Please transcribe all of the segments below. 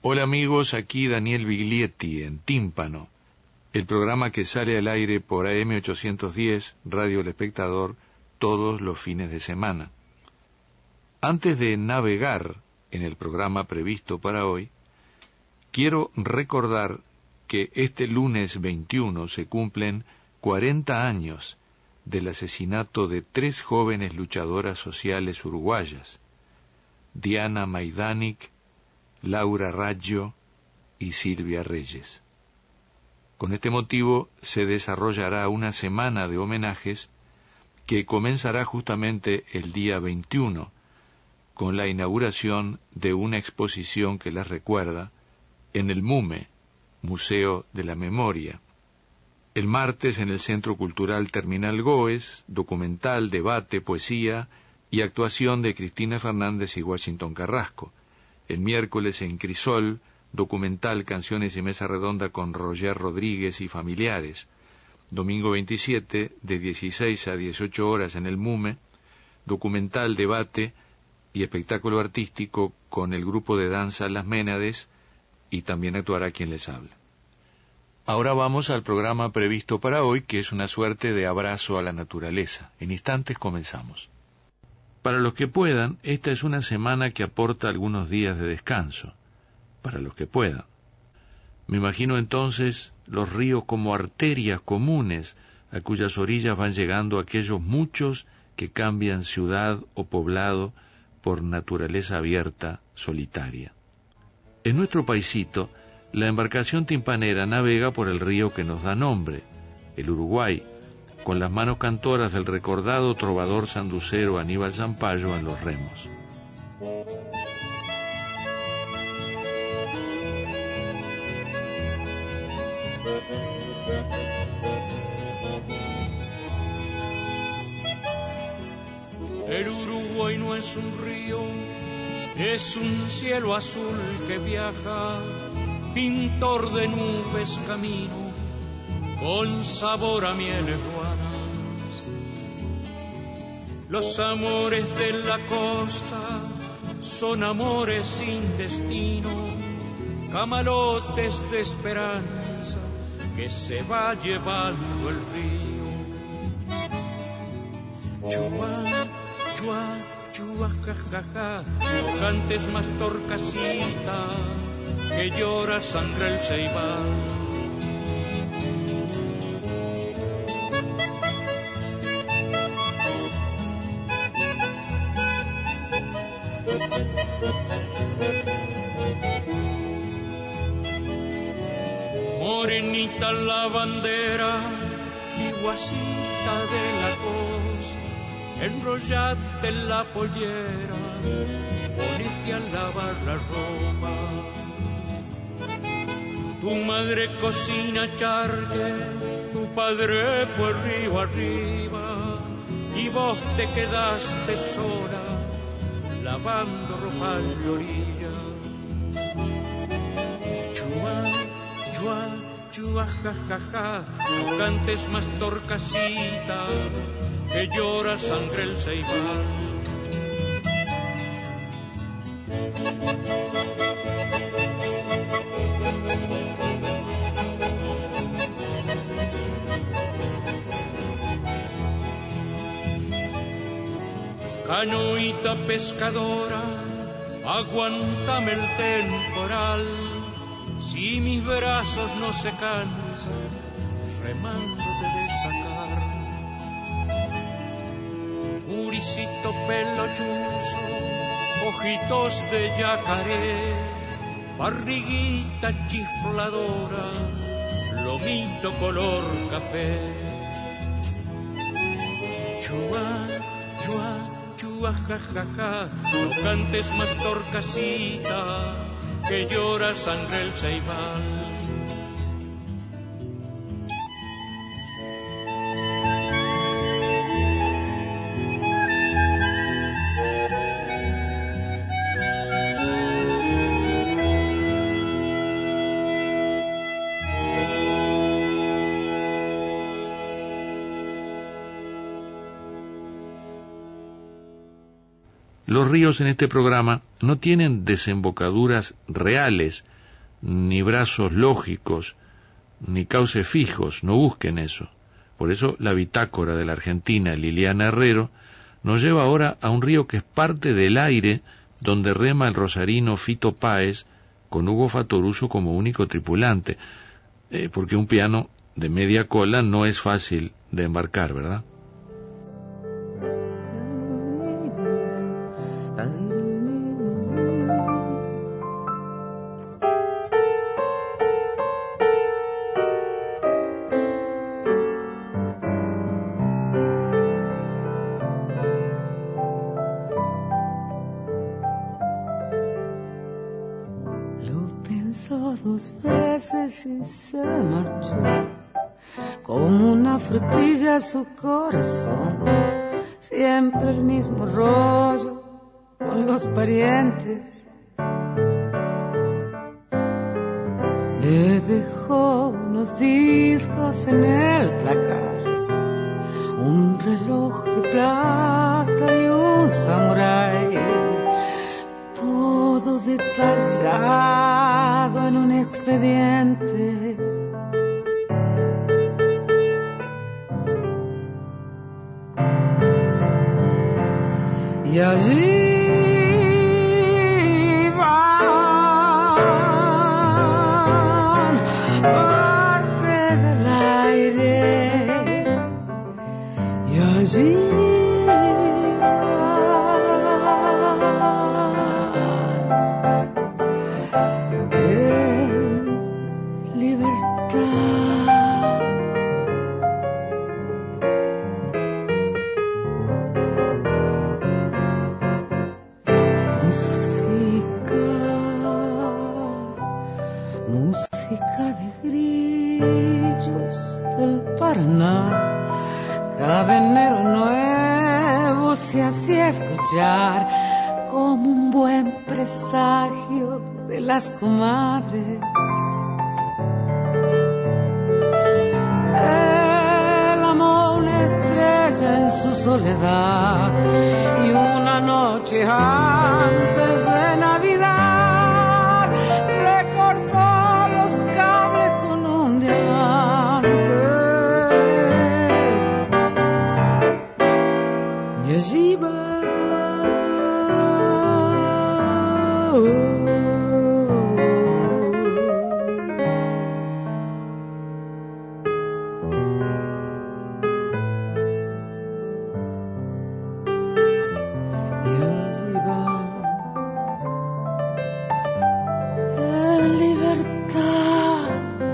Hola amigos, aquí Daniel Biglietti en Tímpano, el programa que sale al aire por AM810, Radio El Espectador, todos los fines de semana. Antes de navegar en el programa previsto para hoy, quiero recordar que este lunes 21 se cumplen 40 años del asesinato de 3 jóvenes luchadoras sociales uruguayas, Diana Maidanic, Laura Raggio y Silvia Reyes. Con este motivo se desarrollará una semana de homenajes que comenzará justamente el día 21, con la inauguración de una exposición que las recuerda en el MUME, Museo de la Memoria. El martes en el Centro Cultural Terminal Goes, documental, debate, poesía y actuación de Cristina Fernández y Washington Carrasco. El miércoles en Crisol, documental, canciones y mesa redonda con Roger Rodríguez y familiares. Domingo 27, de 16 a 18 horas en el MUME, documental, debate y espectáculo artístico con el grupo de danza Las Ménades, y también actuará quien les habla. Ahora vamos al programa previsto para hoy, que es una suerte de abrazo a la naturaleza. En instantes comenzamos. Para los que puedan, esta es una semana que aporta algunos días de descanso. Para los que puedan. Me imagino entonces los ríos como arterias comunes a cuyas orillas van llegando aquellos muchos que cambian ciudad o poblado por naturaleza abierta, solitaria. En nuestro paisito, la embarcación timpanera navega por el río que nos da nombre, el Uruguay, con las manos cantoras del recordado trovador sanducero Aníbal Zampayo en los remos. El Uruguay no es un río, es un cielo azul que viaja, pintor de nubes camino, con sabor a mieles ruanas. Los amores de la costa son amores sin destino, camalotes de esperanza que se va llevando el río. Chua, chua, chua, ja, ja, ja, no cantes más torcasita, que llora sangre el ceibal. Morenita la bandera, iguacita de la costa, enrollate en la pollera, ponete a lavar la ropa. Tu madre cocina charque, tu padre fue río arriba, y vos te quedaste sola, lavando ropa en la orilla. Chua, chua, chua, ja, ja, ja, no cantes más torcasita, que llora sangre el ceibal. Canoita pescadora, aguántame el temporal, si mis brazos no se cansan, remándote de sacar. Muricito pelochuzo, ojitos de yacaré, barriguita chifladora, lomito color café. Chua, chua, chua, ja, ja, ja, no cantes más torcasita, que llora sangre el ceibal. Los ríos en este programa no tienen desembocaduras reales ni brazos lógicos, ni cauces fijos, no busquen eso. Por eso la bitácora de la argentina Liliana Herrero nos lleva ahora a un río que es parte del aire donde rema el rosarino Fito Páez con Hugo Fattoruso como único tripulante, porque un piano de media cola no es fácil de embarcar, ¿verdad? Dos veces y se marchó como una frutilla a su corazón. Siempre el mismo rollo con los parientes. Me dejó unos discos en el placar, un reloj de plata y un samurái, todo detallado en un expediente. Y allí van parte del aire, y allí cadenero nuevo se hacía escuchar como un buen presagio de las comadres. Él amó una estrella en su soledad y una noche antes de Navidad recortó los cables con un diamante. Y allí va en libertad.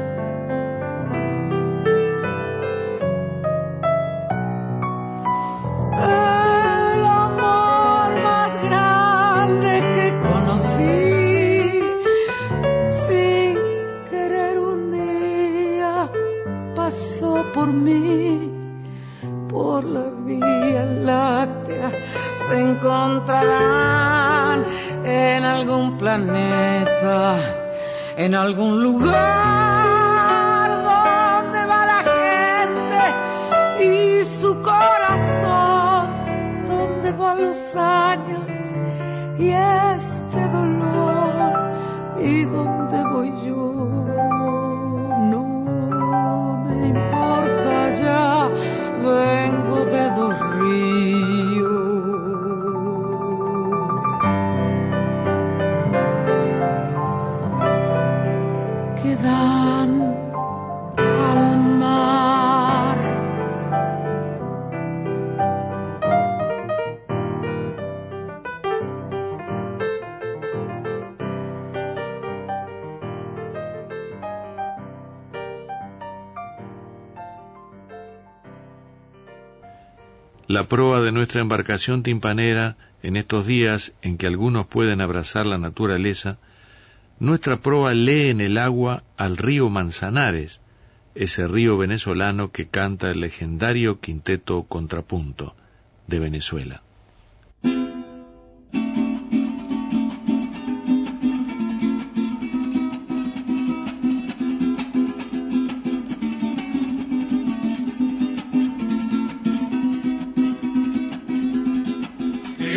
El amor más grande que conocí, sin querer un día pasó por mí, por la Vía Láctea. Se encontrarán en algún planeta, en algún lugar donde va la gente y su corazón, donde van los años y este dolor, y donde voy yo. No me importa ya, vengo de dos ríos que dan al mar. La proa de nuestra embarcación timpanera, en estos días en que algunos pueden abrazar la naturaleza, nuestra proa lee en el agua al río Manzanares, ese río venezolano que canta el legendario quinteto Contrapunto de Venezuela.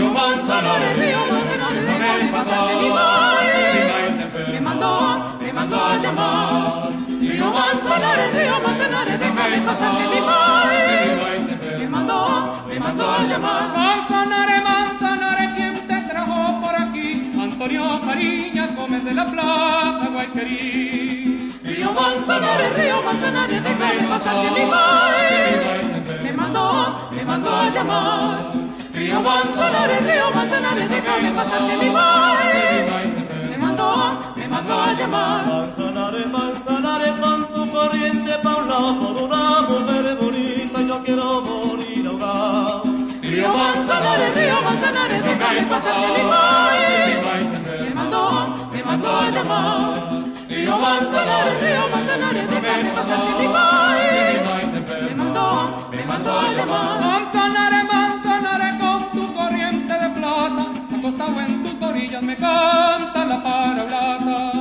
Manzanares, Manzanares, Manzanares, mi madre me mandó llamar. Río Manzanares, déjame pasar que mi madre me mandó a llamar. Manzanares, ¿quién te trajo por aquí? Antonio Fariñas Gómez de la Plata, Guayquerí. Río Manzanares, déjame pasar que mi madre me mandó a llamar. Río Manzanares, déjame pasar que mi madre me mandó a llamar. Manzanares, con tu corriente pa' un lado, por una mujer bonita yo quiero morir ahogado. Río Manzanares, déjame pasar que mi madre me mandó a llamar. Río Manzanares, déjame pasar que mi madre me mandó a llamar. Manzanares, con tu corriente de plata, acostado en tus orillas me canta la parablata.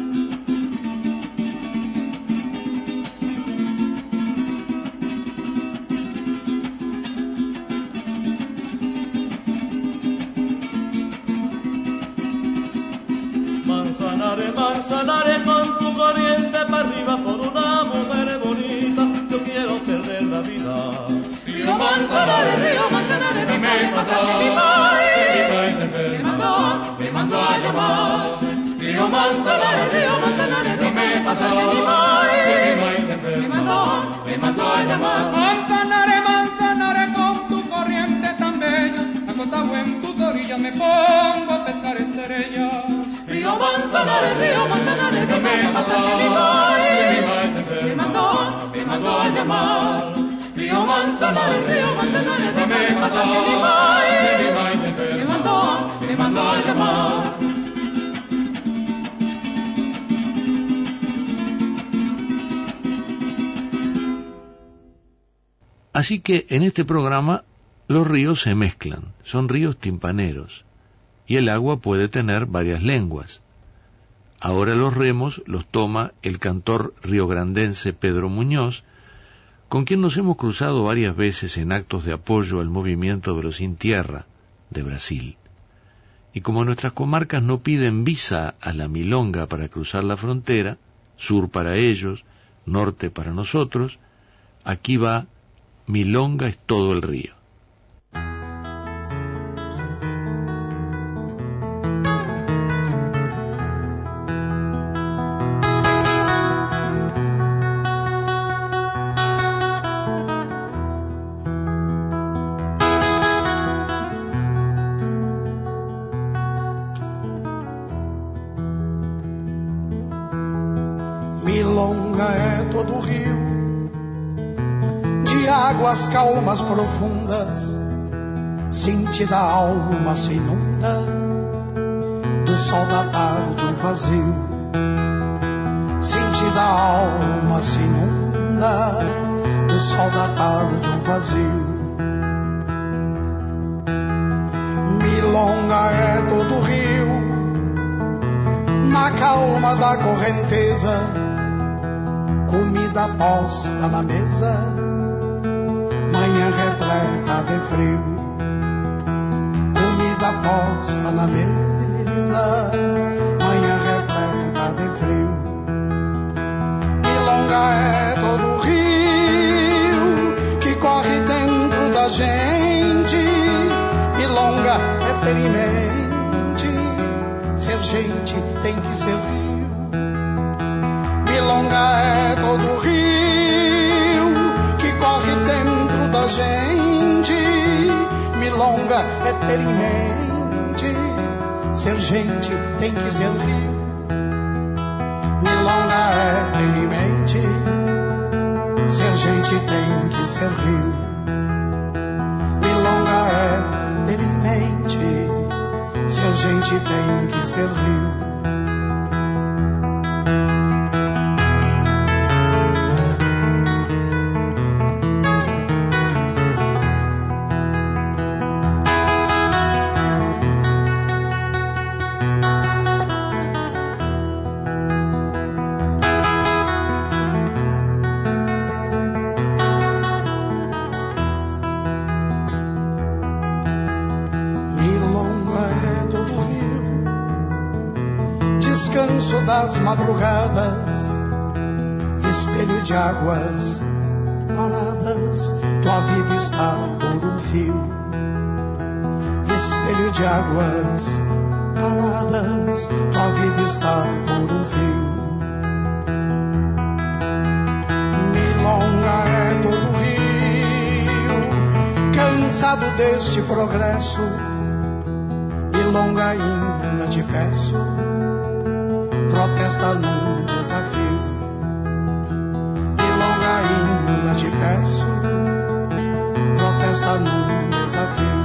Manzanares, con tu corriente para arriba, por una mujer bonita yo quiero perder la vida. Río Manzanares, déjame pasar que mi madre me mandó a llamar. Río Manzanares, déjame pasar que mi madre me mandó a llamar. Manzanares, con tu corriente tan bella, acostado en tus orillas me pongo a pescar estrellas. Río Manzanares, déjame pasar que mi madre me mandó a llamar. Río Manzanares, déjame pasar que mi madre me mandó a llamar. Así que en este programa los ríos se mezclan, son ríos timpaneros, y el agua puede tener varias lenguas. Ahora los remos los toma el cantor riograndense Pedro Muñoz, con quien nos hemos cruzado varias veces en actos de apoyo al movimiento de los Sin Tierra de Brasil. Y como nuestras comarcas no piden visa a la milonga para cruzar la frontera, sur para ellos, norte para nosotros, aquí va Milonga es todo el río. Milonga é todo rio de águas calmas profundas, sentida a alma se inunda do sol da tarde um vazio, sentida a alma se inunda do sol da tarde um vazio. Milonga é todo rio na calma da correnteza, comida posta na mesa, manhã repleta de frio. Comida posta na mesa, manhã repleta de frio. Milonga é todo rio que corre dentro da gente. Milonga é ter em mente, ser gente tem que ser rio. Milonga é todo rio que corre dentro da gente. Milonga é ter em mente, ser gente tem que ser rio. Milonga é ter em mente, ser gente tem que ser rio. Milonga é ter em mente, ser gente tem que ser rio. das madrugadas, espelho de águas paradas, tua vida está por um fio. Espelho de águas paradas, tua vida está por um fio. Milonga é todo rio, cansado deste progresso. Milonga ainda te peço, protesta num desafio. Milonga ainda te peço, protesta num desafio.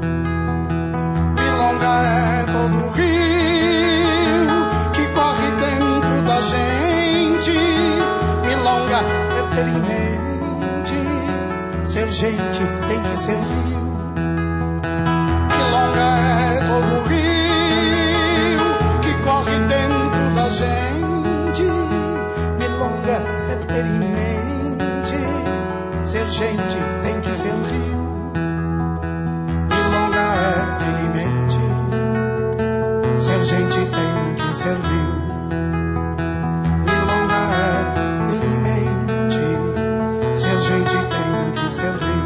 Milonga é todo rio que corre dentro da gente. Milonga é perimente, ser gente tem que ser rio. Milonga é todo rio que corre dentro da gente. Milonga é perimente, ser gente tem que ser rio. Milonga é perimente, ser gente tem que ser rio. Milonga é perimente, ser gente tem que ser rio.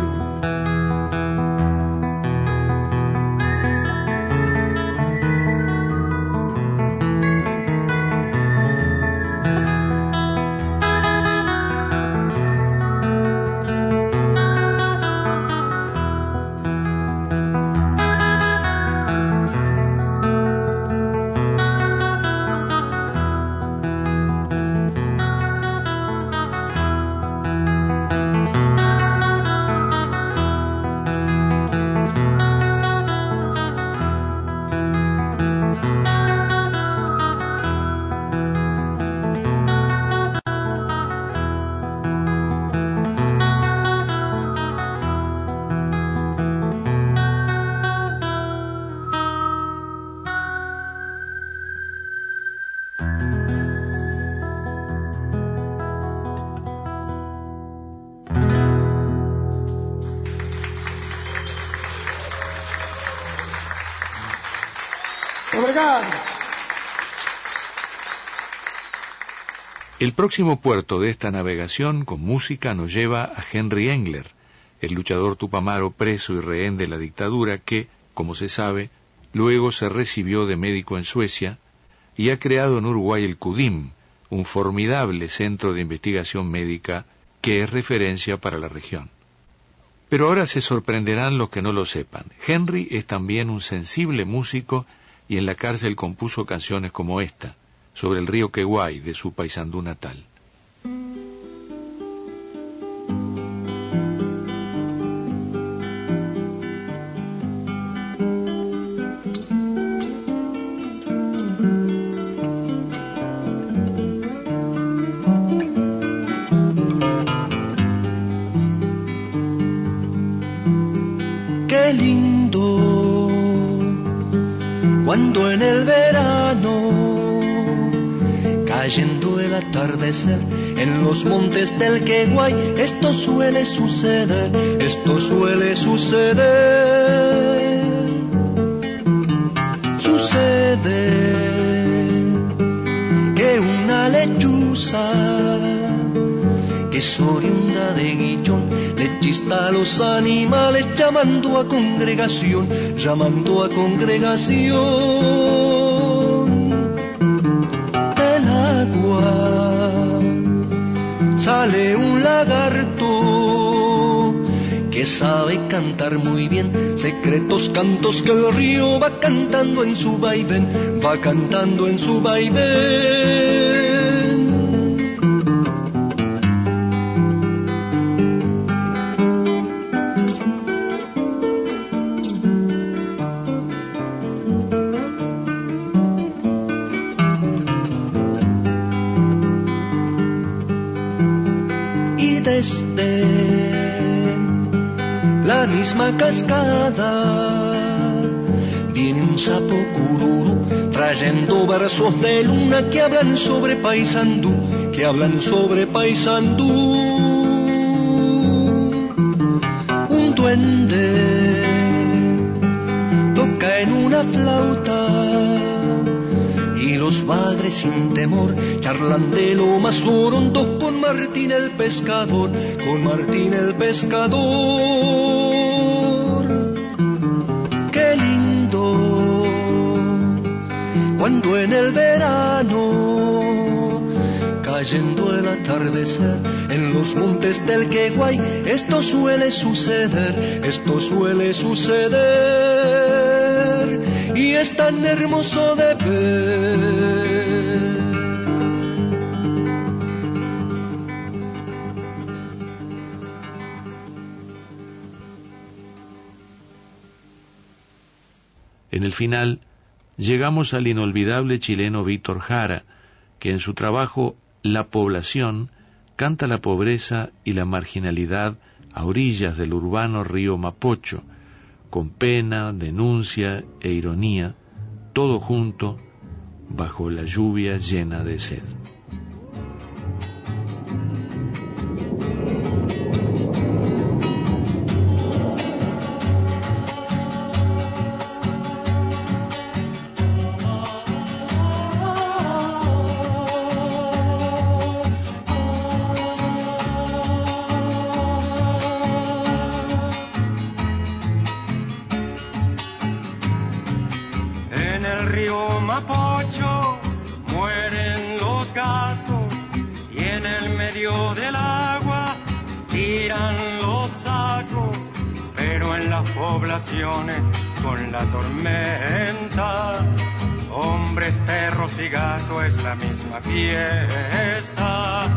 El próximo puerto de esta navegación con música nos lleva a Henry Engler, el luchador tupamaro preso y rehén de la dictadura que, como se sabe, luego se recibió de médico en Suecia y ha creado en Uruguay el CUDIM, un formidable centro de investigación médica que es referencia para la región. Pero ahora se sorprenderán los que no lo sepan. Henry es también un sensible músico y en la cárcel compuso canciones como esta, sobre el río Queguay de su Paysandú natal. Qué lindo cuando en el verano, cayendo el atardecer en los montes del Queguay, esto suele suceder, esto suele suceder. Sucede que una lechuza que es oriunda de Guillón le chista a los animales llamando a congregación, llamando a congregación. Sale un lagarto que sabe cantar muy bien secretos cantos que el río va cantando en su vaivén, va cantando en su vaivén. Desde la misma cascada viene un sapo cururu trayendo versos de luna que hablan sobre Paysandú, que hablan sobre Paysandú. Un duende toca en una flauta y y los bagres sin temor charlan de lo más hondo con Martín el pescador, con Martín el pescador. Qué lindo cuando en el verano, cayendo el atardecer en los montes del Queguay, esto suele suceder, esto suele suceder, y es tan hermoso de ver. En el final, llegamos al inolvidable chileno Víctor Jara, que en su trabajo La Población canta la pobreza y la marginalidad a orillas del urbano río Mapocho, con pena, denuncia e ironía, todo junto bajo la lluvia llena de sed. Mapocho mueren los gatos y en el medio del agua tiran los sacos, pero en las poblaciones con la tormenta, hombres, perros y gatos es la misma fiesta.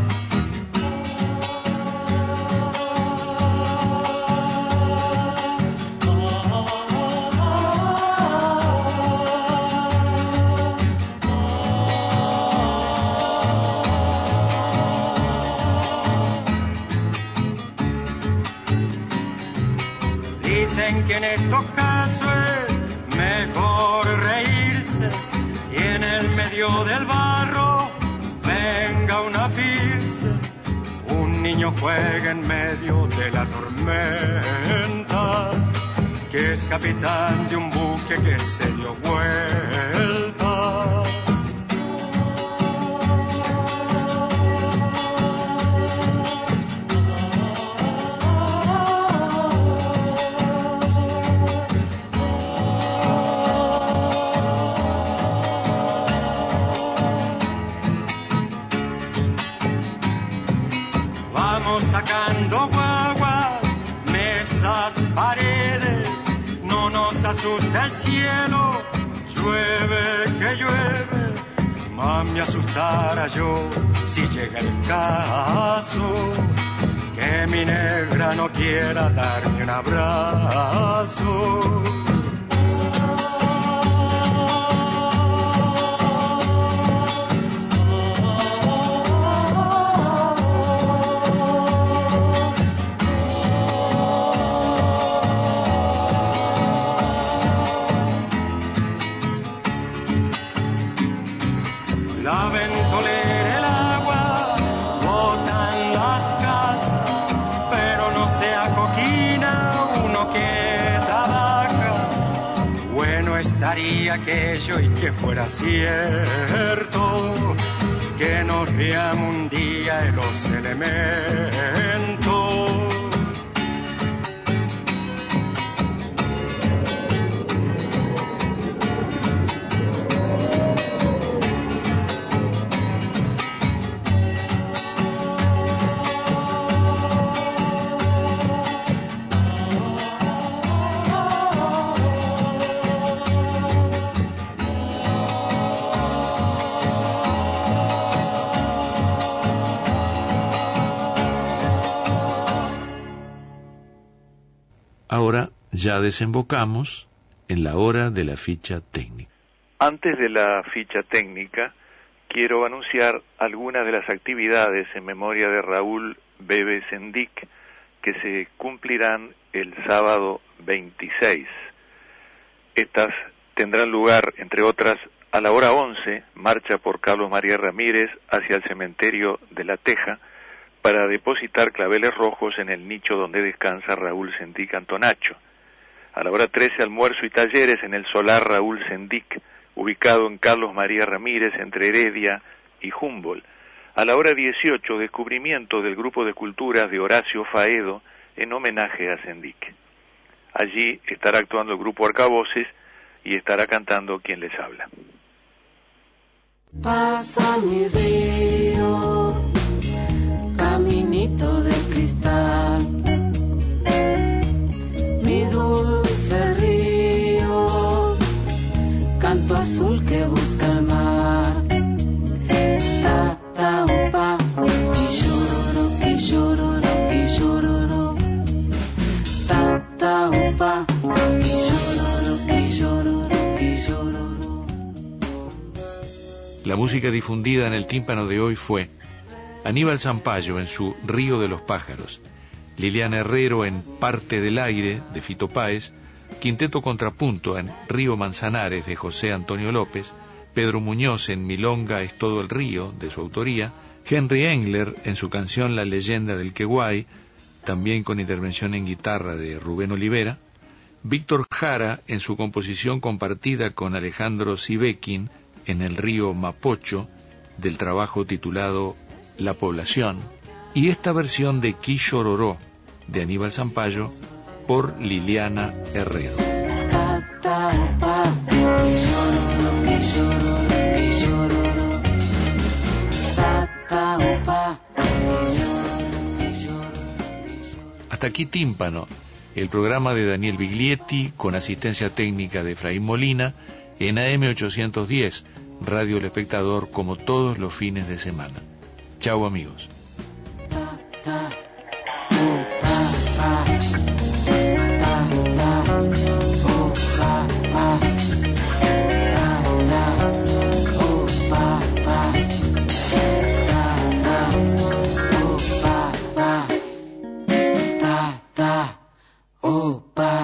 Dicen que en estos casos es mejor reírse y en el medio del barro venga una pilsen. Un niño juega en medio de la tormenta, que es capitán de un buque que se dio vuelta. Sacando guaguas, mesas, paredes, no nos asusta el cielo, llueve que llueve, mami asustara yo si llega el caso, que mi negra no quiera darme un abrazo. La ventolera, el agua, botan las casas, pero no se acoquina uno que trabaja. Bueno estaría aquello y que fuera cierto, que nos riamos un día en los elementos. Ahora ya desembocamos en la hora de la ficha técnica. Antes de la ficha técnica, quiero anunciar algunas de las actividades en memoria de Raúl Bebe Sendik que se cumplirán el sábado 26. Estas tendrán lugar, entre otras, a la hora 11, marcha por Carlos María Ramírez hacia el cementerio de La Teja, para depositar claveles rojos en el nicho donde descansa Raúl Sendik Antonacho. A la hora 13, almuerzo y talleres en el solar Raúl Sendik, ubicado en Carlos María Ramírez, entre Heredia y Humboldt. A la hora 18, descubrimiento del grupo de esculturas de Horacio Faedo en homenaje a Sendic. Allí estará actuando el grupo Arcavoces y estará cantando quien les habla. Pasa mi río, caminito de cristal, mi dulce río, canto azul que busca el mar. Ta ta upa, ki llororo, ta ta upa, ki llororo. La música difundida en el tímpano de hoy fue Aníbal Zampayo en su Río de los Pájaros, Liliana Herrero en Parte del Aire de Fito Páez, Quinteto Contrapunto en Río Manzanares de José Antonio López, Pedro Muñoz en Milonga es todo el río de su autoría, Henry Engler en su canción La leyenda del Queguay, también con intervención en guitarra de Rubén Olivera, Víctor Jara en su composición compartida con Alejandro Sibekin en el río Mapocho, del trabajo titulado La Población, y esta versión de Qui Llororó de Aníbal Zampayo por Liliana Herrero. Hasta aquí Tímpano, el programa de Daniel Biglietti con asistencia técnica de Efraín Molina en AM 810, Radio El Espectador, como todos los fines de semana. Chau, amigos. Opa.